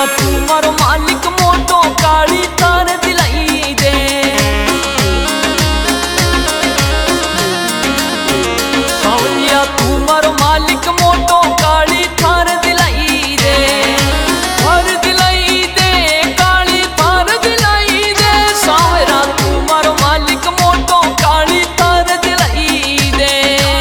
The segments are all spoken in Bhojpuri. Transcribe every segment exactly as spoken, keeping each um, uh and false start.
तू मारो मालिक मोटो काली तार दिलाई दे। सावरिया तू मारो मालिक मोटो काली थार दिलाई दे। थार दिलाई दे काली थार दिलाई दे। सावरा तू मारो मालिक मोटो काली थार दिलाई दे।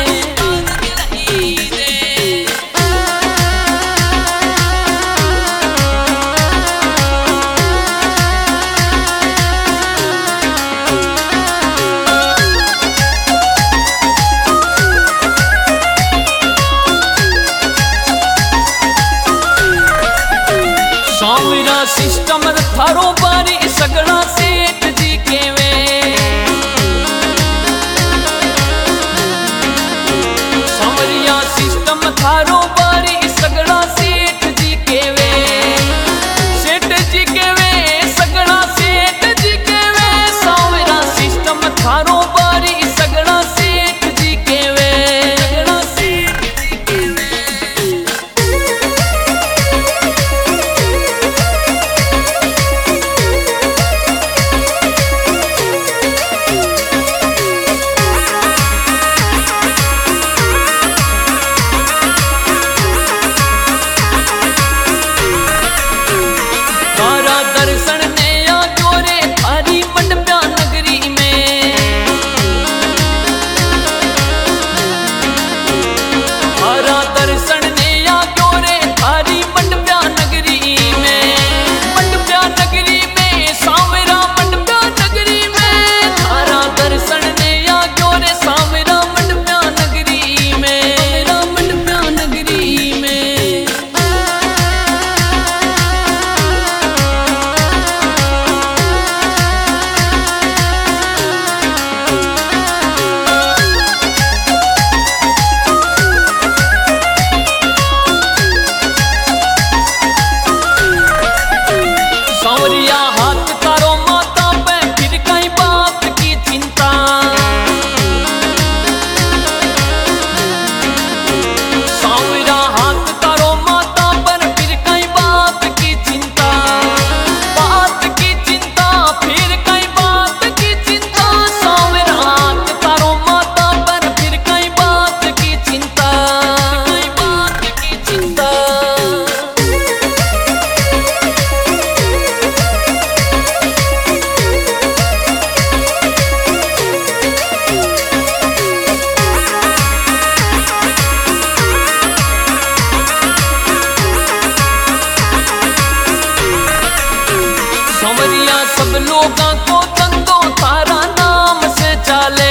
सावरा सिस्टम थारो बारी सगड़ा सेठ जी के वे। सावरिया सिस्टम थारो बारी सगड़ा सेठ जी के वे। सेठ जी के वे सगड़ा सेठ जी के वे। सावरा सिस्टम थारो बारी सगड़ा सेठ जी के वे। सगड़ा सेठ जी के वे। तारा दर्शन ने आ जोरे थारी मंडप्या नगरी में। तारा दर्शन ने आ जोरे थारी मंडप्या नगरी में। मंडप्या नगरी में सावरा मंडप्या नगरी में। तारा दर्शन ने आ जोरे सावरा मंडप्या नगरी में। मंडप्या नगरी में। सावरिया हाथ तारो माता पे फिर कई बात की चिंता। सावरा हाथ तारो माता पर फिर कई बात की चिंता। बात की चिंता फिर कई बात की चिंता। सावरा हाथ तारो माता पर फिर कई बात की चिंता। कई बात की चिंता। सावरिया सब लोगों को धंधो थारा नाम से चाले।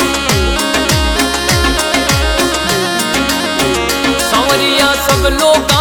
सावरिया सब लोग